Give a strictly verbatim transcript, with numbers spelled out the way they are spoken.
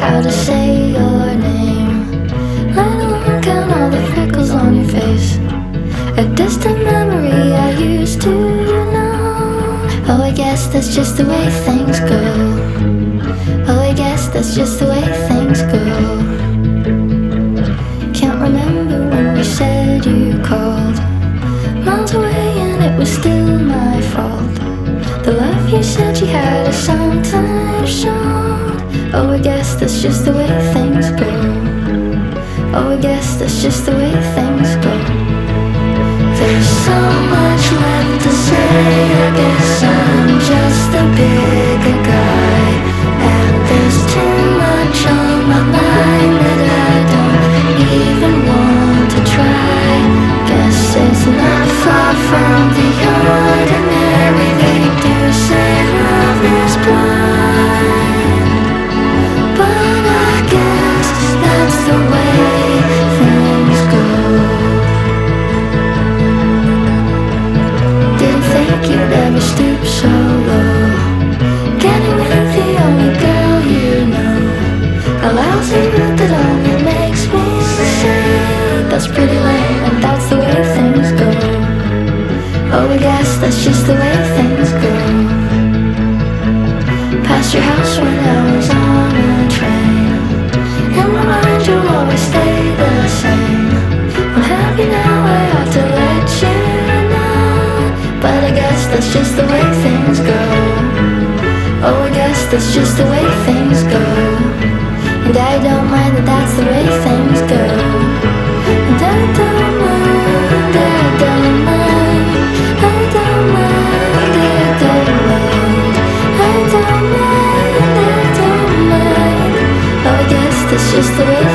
how to say your name, let alone count all the freckles on your face. A distant memory I used to know. Oh, I guess that's just the way things go. Oh, I guess that's just the way things go. Can't remember when you said you called, miles away and it was still my fault. The love you said you had is sometimes shown. Oh, I guess that's just the way things go. Oh, I guess that's just the way things go. There's so much left to say. I guess I'm just a bigger guy, and there's too much on my mind that I don't even want to try. Guess it's not far from the ordinary. They do say love is blind, but I guess that's the way things go. Didn't think you'd ever stoop so low, getting with the only girl you know. A lousy route that only makes me sad. That's pretty lame, and that's the way things go. Oh, I guess that's just the way things go. Past your house when I was on a train. In my mind you'll always stay the same. I'm happy now, I ought to let you know, but I guess that's just the way things go. Oh, I guess that's just the way things go. And I don't mind that that's the way things go. And I don't mind, I don't mind, I don't mind, I don't mind, I don't mind, I don't mind. Oh, I guess that's just the way